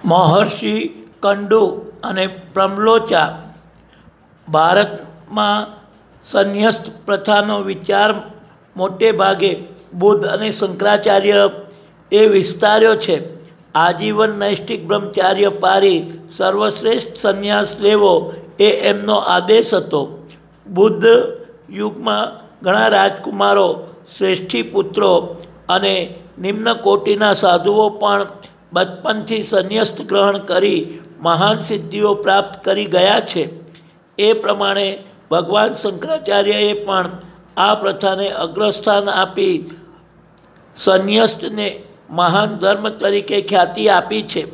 મહર્ષિ કંડુ અને પ્રમ્લોચા. ભારતમાં સંન્યસ્ત પ્રથાનો વિચાર મોટે ભાગે બુદ્ધ અને શંકરાચાર્ય એ વિસ્તાર્યો છે. આજીવન નૈષ્ઠિક બ્રહ્મચાર્ય પારી સર્વશ્રેષ્ઠ સંન્યાસ લેવો એ એમનો આદેશ હતો. બુદ્ધ યુગમાં ઘણા રાજકુમારો, શ્રેષ્ઠી પુત્રો અને નિમ્ન કોટીના સાધુઓ પણ બચપનથી સંન્યસ્ત ગ્રહણ કરી મહાન સિદ્ધિઓ પ્રાપ્ત કરી ગયા છે. એ પ્રમાણે ભગવાન શંકરાચાર્યએ પણ આ પ્રથાને અગ્રસ્થાન આપી સંન્યસ્તને મહાન ધર્મ તરીકે ખ્યાતિ આપી છે.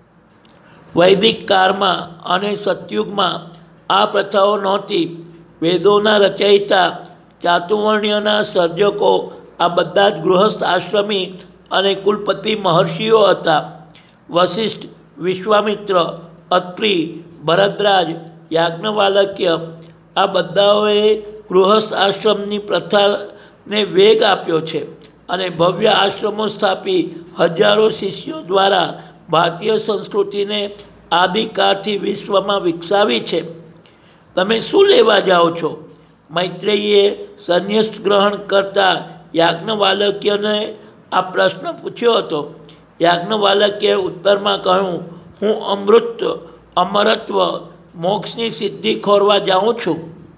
વૈદિક કાળમાં અને સતયુગમાં આ પ્રથાઓ નહોતી. વેદોના રચયિતા, ચાતુર્વર્ણ્યના સર્જકો આ બધા જ ગૃહસ્થ આશ્રમી અને કુલપતિ મહર્ષિઓ હતા. વશિષ્ઠ, વિશ્વામિત્ર, અત્રિ, ભરદ્વાજ, યાજ્ઞવાલ્ક્ય આ બધાઓએ ગૃહસ્થ આશ્રમની પ્રથાને વેગ આપ્યો છે અને ભવ્ય આશ્રમો સ્થાપી હજારો શિષ્યો દ્વારા ભારતીય સંસ્કૃતિને આદિકાળથી વિશ્વમાં વિકસાવી છે. તમે શું લેવા જાઓ છો? મૈત્રેયીએ સંન્યસ્ત ગ્રહણ કરતા યાજ્ઞવાલ્ક્યને આ પ્રશ્ન પૂછ્યો હતો. યાજ્ઞવાલ્ક્યએ ઉત્તરમાં કહ્યું, હું અમૃત, અમરત્વ, મોક્ષની સિદ્ધિ ખોરવા જાઉં છું.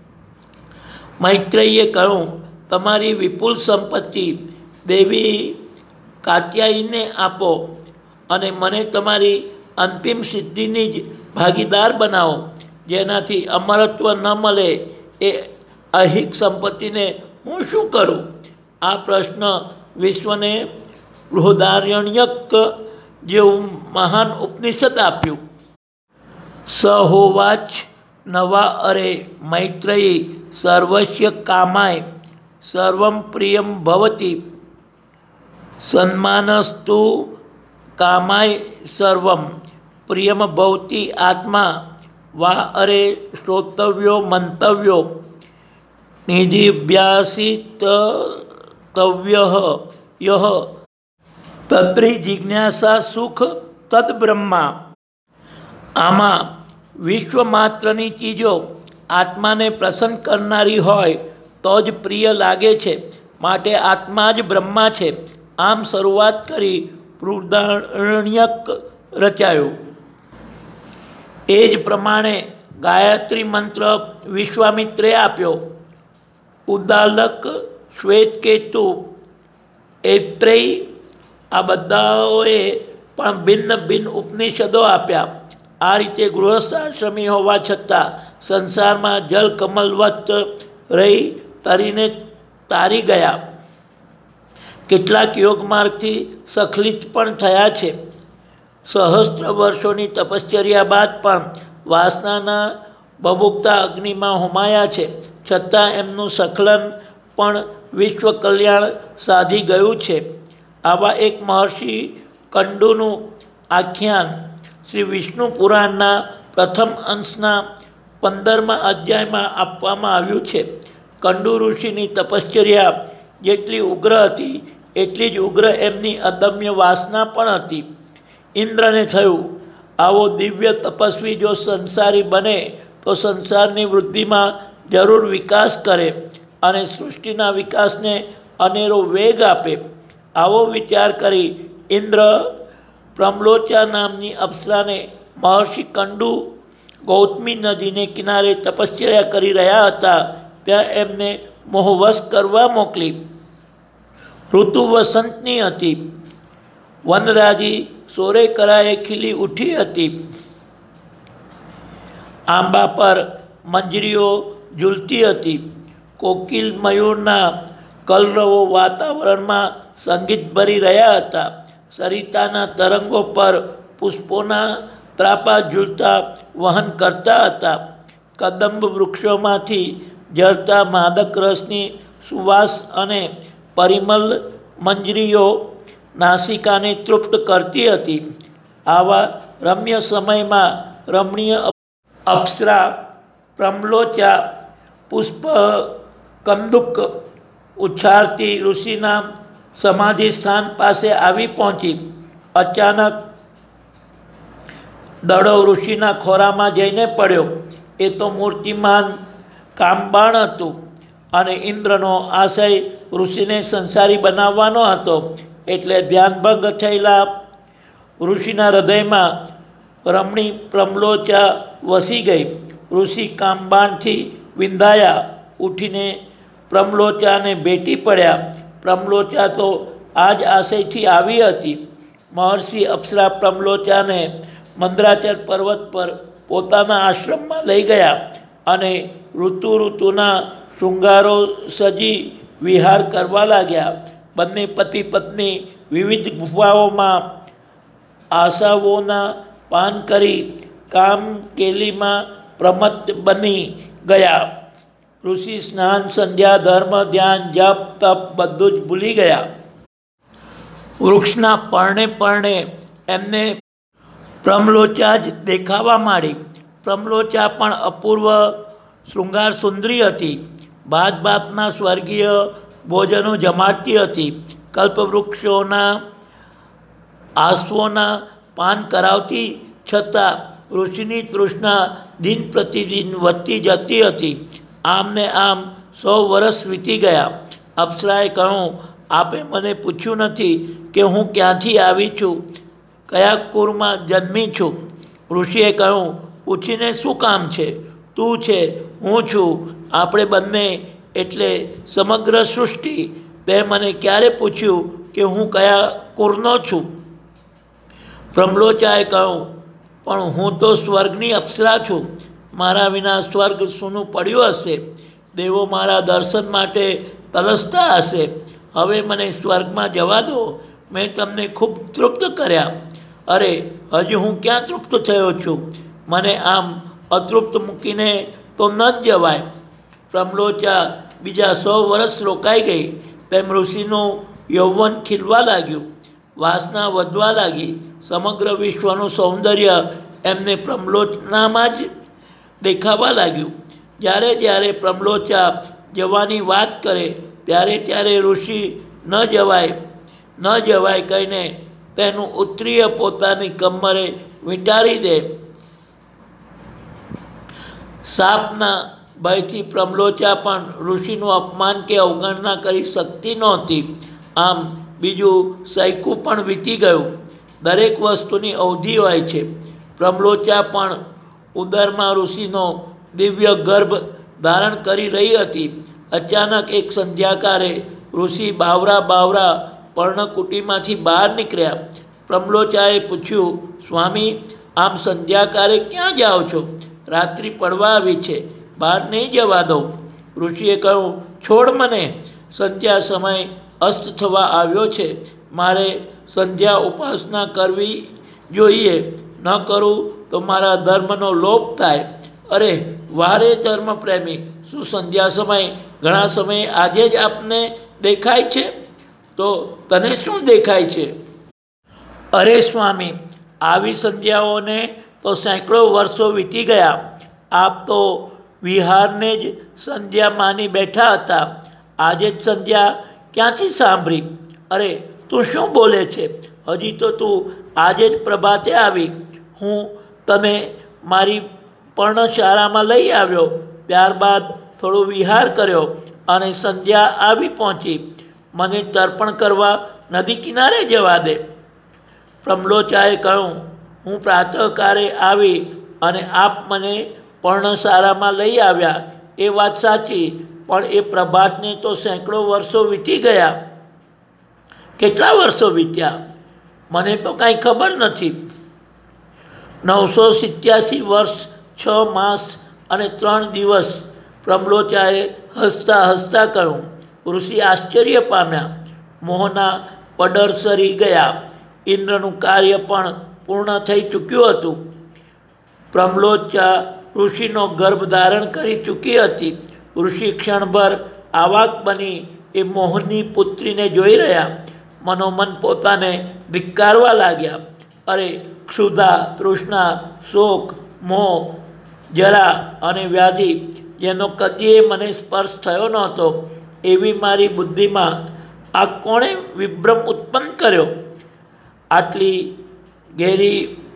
મૈત્રેયીએ કહ્યું, તમારી વિપુલ સંપત્તિ દેવી કાત્યાયનીને આપો અને મને તમારી અંતિમ સિદ્ધિની જ ભાગીદાર બનાવો. જેનાથી અમરત્વ ન મળે એ અહિક સંપત્તિને હું શું કરું? આ પ્રશ્ન વિશ્વને બૃહદારણ્યક જેવું મહાન ઉપનિષદ આપ્યું. સ હોવાચ નવા અરે મૈત્રેયી સર્વસ્ય કામાય સર્વમ પ્રિયમ ભવતી સન્માનસ્તુ કામાય સર્વમ પ્રિયમ ભવતી આત્મા વા અરે શ્રોતવ્યો મંતવ્યો નિધિભ્યાસિતવ્ય યહ તત્રિ જિજ્ઞાસા સુખ તદ બ્રહ્મા. આમાં વિશ્વમાત્રની ચીજો આત્માને પ્રસન્ન કરનારી હોય તો જ પ્રિય લાગે છે, માટે આત્મા જ બ્રહ્મા છે. આમ શરૂઆત કરી બૃહદારણ્યક રચાયું. એ જ પ્રમાણે ગાયત્રી મંત્ર વિશ્વામિત્રે આપ્યો. ઉદ્દાલક, શ્વેતકેતુ, ઐત્રેય આ બધાઓએ પણ ભિન્ન ભિન્ન ઉપનિષદો આપ્યા. આ રીતે ગૃહસ્થાશ્રમી હોવા છતાં સંસારમાં જલ કમલવત રહી તરીને તારી ગયા. કેટલાક યોગ માર્ગથી સખલિત પણ થયા છે. સહસ્ત્ર વર્ષોની તપશ્ચર્યા બાદ પણ વાસનાના ભભૂકતા અગ્નિમાં હોમાયા છે, છતાં એમનું સખલન પણ વિશ્વ કલ્યાણ સાધી ગયું છે. આવા એક મહર્ષિ કંડુનું આખ્યાન શ્રી વિષ્ણુ પુરાણના પ્રથમ અંશના 15મા અધ્યાયમાં આપવામાં આવ્યું છે. કંડુ ઋષિની તપશ્ચર્યા જેટલી ઉગ્ર હતી એટલી જ ઉગ્ર એમની અદમ્ય વાસના પણ હતી. ઇન્દ્રને થયું, આવો દિવ્ય તપસ્વી જો સંસારી બને તો સંસારની વૃદ્ધિમાં જરૂર વિકાસ કરે અને સૃષ્ટિના વિકાસને અનેરો વેગ આપે. આવો વિચાર કરી ઇન્દ્ર પ્રમ્લોચા નામની અપ્સરાને મહર્ષિ કંડુ ગૌતમી નદીને કિનારે તપશ્ચર્યા કરી રહ્યા હતા ત્યાં એમને મોહવશ કરવા મોકલી. ઋતુ વસંતની હતી. વનરાજી સોરે કરાએ ખીલી ઉઠી હતી. આંબા પર મંજરીઓ ઝૂલતી હતી. કોકિલ મયુરના કલરવો વાતાવરણમાં સંગીત ભરી રહ્યા હતા. સરિતાના તરંગો પર પુષ્પોના ત્રાપા ઝૂલતા વહન કરતા હતા. કદંબ વૃક્ષોમાંથી ઝરતા માદક રસની સુવાસ અને પરિમલ મંજરીઓ નાસિકાને તૃપ્ત કરતી હતી. આવા રમ્ય સમયમાં રમણીય અપ્સરા પ્રમ્લોચા પુષ્પ કંદુક ઉછાળતી ઋષિના સમાધિ સ્થાન પાસે આવી પહોંચી. અચાનક દડો ઋષિના ખોરામાં જઈને પડ્યો. એ તો મૂર્તિમાન કામબાણ હતું અને ઇન્દ્રનો આશય ઋષિને સંસારી બનાવવાનો હતો. એટલે ધ્યાનભંગ થયેલા ઋષિના હૃદયમાં રમણી પ્રમલોચા વસી ગઈ. ઋષિ કામબાણથી વિંધાયા, ઉઠીને પ્રમલોચાને ભેટી પડ્યા. પ્રમલોચા તો આ જ આશયથી આવી હતી. મહર્ષિ અપ્સરા પ્રમલોચાને મંદરાચલ પર્વત પર પોતાના આશ્રમમાં લઈ ગયા અને ઋતુના શૃંગારો સજી વિહાર કરવા લાગ્યા. બંને પતિ પત્ની વિવિધ ગુફાઓમાં આશાઓના પાન કરી કામકેલીમાં પ્રમત્ત બની ગયા. ઋષિ સ્નાન, સંધ્યા, ધર્મ, ધ્યાન, જપ, તપ બધું જ ભૂલી ગયા. વૃક્ષના પર્ણે એમને પ્રમલોચા જ દેખાવા માંડી. પ્રમલોચા પણ અપૂર્વ શૃંગાર સુંદરી હતી. ભાતના સ્વર્ગીય ભોજનો જમાડતી હતી. કલ્પવૃક્ષોના આશ્વોના પાન કરાવતી, છતાં ઋષિની તૃષ્ણા દિન પ્રતિદિન વધતી જતી હતી. આમ ને આમ 100 વર્ષ વીતી ગયા. અપ્સરાએ કહ્યું, આપે મને પૂછ્યું નથી કે હું ક્યાંથી આવી છું, કયા કુળમાં જન્મી છું. ઋષિએ કહ્યું, પૂછીને શું કામ છે? તું છે, હું છું, આપણે બંને એટલે સમગ્ર સૃષ્ટિ. તે મને ક્યારે પૂછ્યું કે હું કયા કુળનો છું? પ્રમલોચાએ કહ્યું, પણ હું તો સ્વર્ગની અપ્સરા છું. મારા વિના સ્વર્ગ સૂનું પડ્યું હશે. દેવો મારા દર્શન માટે તલસતા હશે. હવે મને સ્વર્ગમાં જવા દો. મેં તમને ખૂબ તૃપ્ત કર્યા. અરે, હજી હું ક્યાં તૃપ્ત થયો છું? મને આમ અતૃપ્ત મૂકીને તો ન જ જવાય. પ્રમલોચા બીજા 100 વર્ષ રોકાઈ ગઈ. તેમ ઋષિનું યૌવન ખીલવા લાગ્યું, વાસના વધવા લાગી. સમગ્ર વિશ્વનું સૌંદર્ય એમને પ્રમલોચનામાં જ દેખાવા લાગ્યું. જ્યારે જ્યારે પ્રમલોચા જવાની વાત કરે ત્યારે ઋષિ ન જવાય કહીને તેનું ઉત્તરીય પોતાની કમરે વીંટાળી દે. સાપના ભયથી પ્રમલોચા પણ ઋષિનું અપમાન કે અવગણના કરી શકતી નહોતી. આમ બીજું સૈકું પણ વીતી ગયું. દરેક વસ્તુની અવધિ હોય છે. પ્રમલોચા પણ ઉદરમાં ઋષિનો દિવ્ય ગર્ભ ધારણ કરી રહી હતી. અચાનક એક સંધ્યાકારે ઋષિ બાવરા પર્ણકુટીમાંથી બહાર નીકળ્યા. પ્રમલોચાએ પૂછ્યું, સ્વામી, આમ સંધ્યાકારે ક્યાં જાઓ છો? રાત્રિ પડવા આવી છે, બહાર નહીં જવા દો. ઋષિએ કહ્યું, છોડ મને. સંધ્યા સમય અસ્ત થવા આવ્યો છે. મારે સંધ્યા ઉપાસના કરવી જોઈએ. ન કરું તો મારા ધર્મનો લોપ થાય. અરે વારે ધર્મ પ્રેમી, શું સંધ્યા સમય ઘણા સમય આજે જ આપને દેખાય છે? તો તને શું દેખાય છે? અરે સ્વામી, આવી સંધ્યાઓને તો સેંકડો વર્ષો વીતી ગયા. આપ તો વિહારને જ સંધ્યા માની બેઠા હતા. આજે જ સંધ્યા ક્યાંથી સાંભળી? અરે તું શું બોલે છે? હજી તો તું આજે જ પ્રભાતે આવી. હું તને મારી પર્ણશાળામાં લઈ આવ્યો. ત્યારબાદ થોડો વિહાર કર્યો અને સંધ્યા આવી પહોંચી. મને તર્પણ કરવા નદી કિનારે જવા દે. પ્રમલોચાએ કહ્યું, હું પ્રાતઃકાળે આવી અને આપ મને પર્ણશાળામાં લઈ આવ્યા એ વાત સાચી, પણ એ પ્રભાતને તો સેંકડો વર્ષો વીતી ગયા. કેટલા વર્ષો વીત્યા? મને તો કાંઈ ખબર નથી. 987 વર્ષ 6 માસ અને 3 દિવસ. પ્રમલોચાએ હસતા કહ્યું. ઋષિ આશ્ચર્ય પામ્યા. મોહના પડર સરી ગયા. ઇન્દ્રનું કાર્ય પણ પૂર્ણ થઈ ચૂક્યું હતું. પ્રમલોચા ઋષિનો ગર્ભ ધારણ કરી ચૂકી હતી. ઋષિ ક્ષણભર આવાક બની એ મોહની પુત્રીને જોઈ રહ્યા. મનોમન પોતાને ધિક્કારવા લાગ્યા. અરે, ક્ષુધા, તૃષ્ણા, શોક, મોહ, જરા અને વ્યાધિ જેનો કદીએ મને સ્પર્શ થયો નહોતો, એવી મારી બુદ્ધિમાં આ કોણે વિભ્રમ ઉત્પન્ન કર્યો? આટલી ઘેરી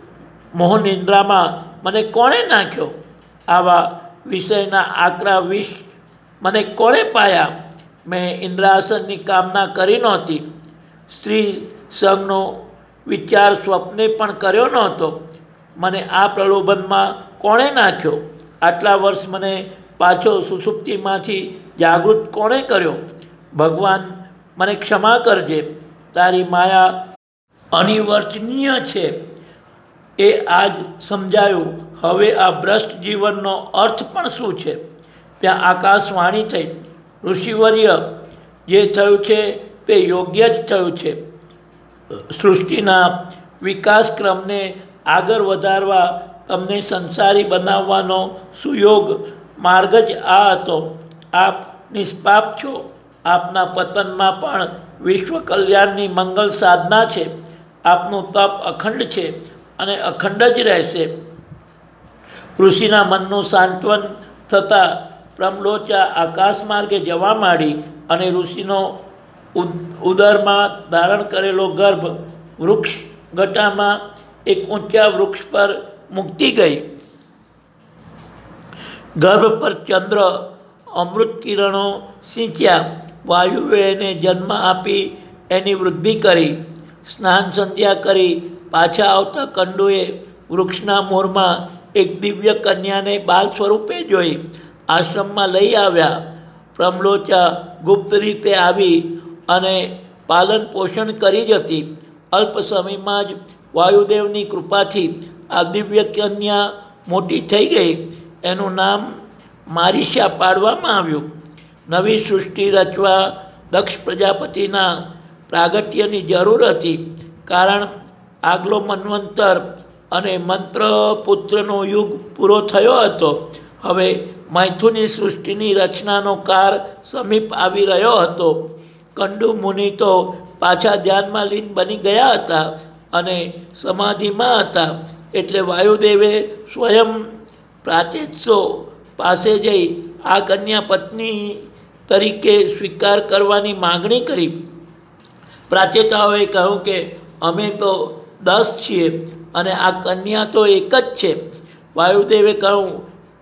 મોહ નિંદ્રામાં મને કોણે નાખ્યો? આવા વિષયના આકરા વિષ મને કોણે પાયા? મેં ઇન્દ્રાસનની કામના કરી નહોતી, સ્ત્રી સંગનો વિચાર સ્વપ્ને પણ કર્યો નહોતો. મને આ પ્રલોભનમાં કોણે નાખ્યો? આટલા વર્ષ મને પાછો સુષુપ્તિમાંથી જાગૃત કોણે કર્યો? ભગવાન, મને ક્ષમા કરજે. તારી માયા અનિર્વચનીય છે એ આજ સમજાયું. હવે આ ભ્રષ્ટ જીવનનો અર્થ પણ શું છે? ત્યાં આકાશવાણી થઈ, ઋષિવર્ય, જે થયું છે તે યોગ્ય જ થયું છે. સૃષ્ટિના વિકાસ ક્રમને આગળ વધારવા તમને સંસારી બનાવવાનો સુયોગ માર્ગ જ આ હતો. આપ નિષ્પાપ છો. આપના પતનમાં પણ વિશ્વ કલ્યાણની મંગલ સાધના છે. આપનું તપ અખંડ છે અને અખંડ જ રહેશે. ઋષિના મનનું સાંત્વન થતાં પ્રમલોચા આકાશ માર્ગે જવા માંડી અને ઋષિનો ઉદરમાં ધારણ કરેલો ગર્ભ વૃક્ષ ગટામાં એક ઊંચા વૃક્ષ પર મૂકતી ગઈ. ગર્ભ પર ચંદ્ર અમૃત કિરણો સિંચ્યા. વાયુએ એને જન્મ આપી એની વૃદ્ધિ કરી. સ્નાન સંધ્યા કરી પાછા આવતા કંડુએ વૃક્ષના મૂળમાં એક દિવ્ય કન્યાને બાલ સ્વરૂપે જોઈ આશ્રમમાં લઈ આવ્યા. પ્રમલોચા ગુપ્ત રીતે આવી અને પાલન પોષણ કરી જ હતી. અલ્પ સમયમાં જ વાયુદેવની કૃપાથી આ દિવ્ય કન્યા મોટી થઈ ગઈ. એનું નામ મારીશા પાડવામાં આવ્યું. નવી સૃષ્ટિ રચવા દક્ષ પ્રજાપતિના પ્રાગટ્યની જરૂર હતી, કારણ આગલો મન્વંતર અને મંત્ર પુત્રનો યુગ પૂરો થયો હતો. હવે મૈથુની સૃષ્ટિની રચનાનો કાર સમીપ આવી રહ્યો હતો. કંડુ મુનિ તો પાછા ધ્યાનમાં લીન બની ગયા હતા અને સમાધિમાં હતા. એટલે વાયુદેવે સ્વયં પ્રાચેતસો પાસે જઈ આ કન્યા પત્ની તરીકે સ્વીકાર કરવાની માગણી કરી. પ્રાચેતાઓએ કહ્યું કે અમે તો 10 છીએ અને આ કન્યા તો એક જ છે. વાયુદેવે કહ્યું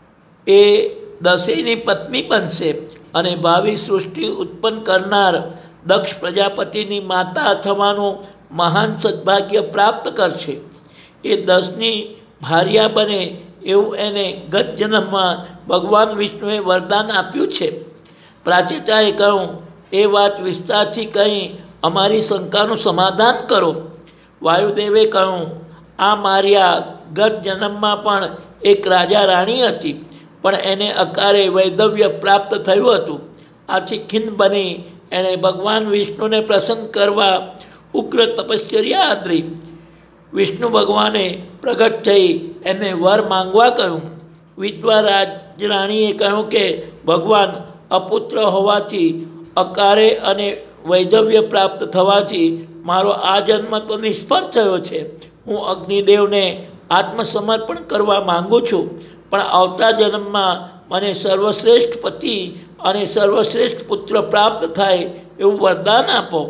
એ 10ની પત્ની બનશે અને ભાવિ સૃષ્ટિ ઉત્પન્ન કરનાર દક્ષ પ્રજાપતિની માતા થવાનું મહાન સદભાગ્ય પ્રાપ્ત કરશે. એ 10ની ભાર્યા બને એવું એને ગત જન્મમાં ભગવાન વિષ્ણુએ વરદાન આપ્યું છે. પ્રાચેતાએ કહ્યું એ વાત વિસ્તારથી કહી અમારી શંકાનું સમાધાન કરો. વાયુદેવે કહ્યું આ માર્યા ગત જન્મમાં પણ એક રાજા રાણી હતી, પણ એને અકાળે વૈધવ્ય પ્રાપ્ત થયું હતું. આથી ખિન્ન બની એણે ભગવાન વિષ્ણુને પ્રસન્ન કરવા ઉગ્ર તપશ્ચર્યા આદરી. વિષ્ણુ ભગવાને પ્રગટ થઈ એને વર માંગવા કહ્યું. વિધવા રાજરાણીએ કહ્યું કે ભગવાન, અપુત્ર હોવાથી અકાળે અને વૈધવ્ય પ્રાપ્ત થવાથી મારો આ જન્મ તો નિષ્ફળ થયો છે. હું અગ્નિદેવને આત્મસમર્પણ કરવા માંગુ છું, પણ આવતા જન્મમાં મને સર્વશ્રેષ્ઠ પતિ અને સર્વશ્રેષ્ઠ પુત્ર પ્રાપ્ત થાય એવું વરદાન આપો.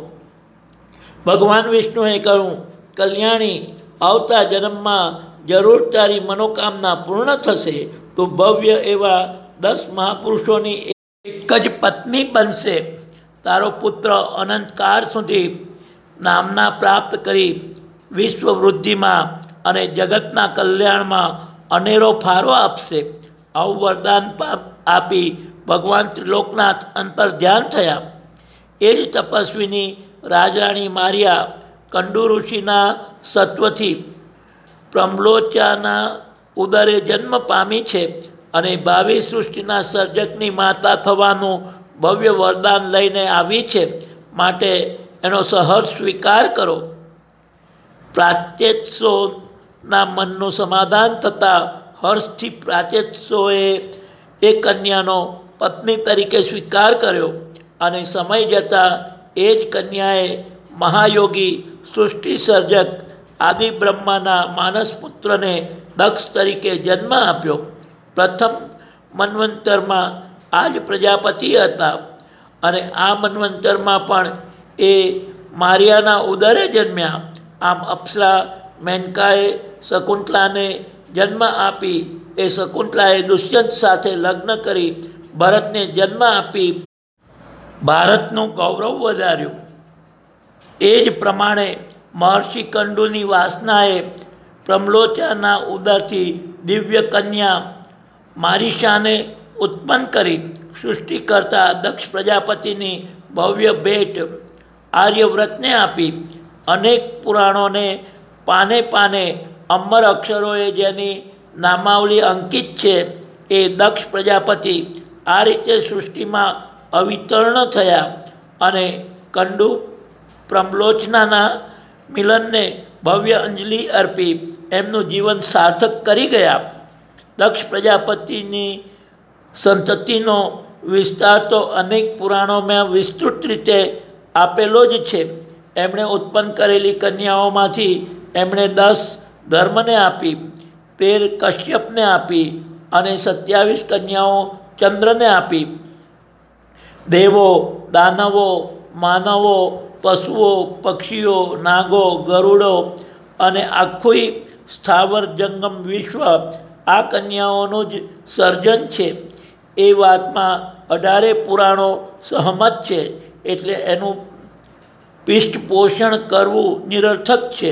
ભગવાન વિષ્ણુએ કહ્યું, કલ્યાણી, આવતા જન્મમાં જરૂર તારી મનોકામના પૂર્ણ થશે. તો ભવ્ય એવા 10 મહાપુરુષોની એક જ પત્ની બનશે. તારો પુત્ર અનંતકાળ સુધી નામના પ્રાપ્ત કરી વિશ્વ વૃદ્ધિમાં અને જગતના કલ્યાણમાં અનેરો ફાળો આપશે. આવું વરદાન આપી ભગવાન ત્રિલોકનાથ અંતર ધ્યાન થયા. એ જ તપસ્વીની રાજરાણી માર્યા કંડુ ઋષિના સત્વથી પ્રમલોચાના ઉદરે જન્મ પામી છે અને ભાવિ સૃષ્ટિના સર્જકની માતા થવાનું ભવ્ય વરદાન લઈને આવી છે. માટે એનો સહર્ષ સ્વીકાર કરો. પ્રાચેતસોના મનનું સમાધાન થતાં હર્ષથી પ્રાચેતસોએ એ કન્યાનો પત્ની તરીકે સ્વીકાર કર્યો અને સમય જતાં એ જ કન્યાએ મહાયોગી સૃષ્ટિ સર્જક આદિ બ્રહ્માના માનસ પુત્રને દક્ષ તરીકે જન્મ આપ્યો. પ્રથમ મન્વંતરમાં આ જ પ્રજાપતિ હતા અને આ મન્વંતરમાં પણ એ માર્યાના ઉદરે જન્મ્યા. આમ અપ્સરા મેનકાએ શકુંતલાને જન્મ આપી. એ શકુંતલાએ દુષ્યંત સાથે લગ્ન કરી ભરતને જન્મ આપી ભારતનું ગૌરવ વધાર્યું. એ જ પ્રમાણે મહર્ષિ કંડુની વાસનાએ પ્રમ્લોચાના ઉદરથી દિવ્ય કન્યા મારીસાને ઉત્પન્ન કરી. સૃષ્ટિ કરતા દક્ષ પ્રજાપતિની ભવ્ય ભેટ આર્યવ્રતને આપી. અનેક પુરાણોને પાને પાને અમર અક્ષરોએ જેની નામાવલી અંકિત છે એ દક્ષ પ્રજાપતિ આ રીતે સૃષ્ટિમાં અવતીર્ણ થયા અને કંડુ પ્રમ્લોચનાના મિલનને ભવ્ય અંજલિ અર્પી એમનું જીવન સાર્થક કરી ગયા. દક્ષ પ્રજાપતિની સંતતિનો વિસ્તાર તો અનેક પુરાણોમાં વિસ્તૃત રીતે આપેલો જ છે. એમણે ઉત્પન્ન કરેલી કન્યાઓમાંથી એમણે 10 ધર્મને આપી, 13 કશ્યપને આપી અને 27 કન્યાઓ ચંદ્રને આપી. દેવો, દાનવો, માનવો, પશુઓ, પક્ષીઓ, નાગો, ગરુડો અને આખું સ્થાવર જંગમ વિશ્વ આ કન્યાઓનું જ સર્જન છે. એ વાતમાં 18 પુરાણો સહમત છે. એટલે એનું પૃષ્ઠપોષણ કરવું નિરર્થક છે.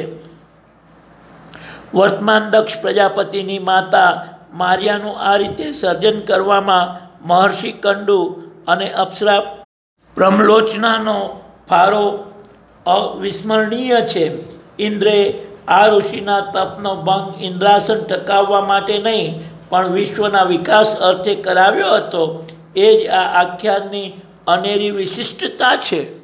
વર્તમાન દક્ષ પ્રજાપતિની માતા માર્યાનું આ રીતે સર્જન કરવામાં મહર્ષિ કંડુ અને અપ્સરા પ્રમ્લોચનાનો ફાળો અવિસ્મરણીય છે. ઇન્દ્રે આ ઋષિના તપનો ભંગ ઇન્દ્રાસન ટકાવવા માટે નહીં પણ વિશ્વના વિકાસ અર્થે કરાવ્યો હતો. એ જ આ આખ્યાનની અનેરી વિશિષ્ટતા છે.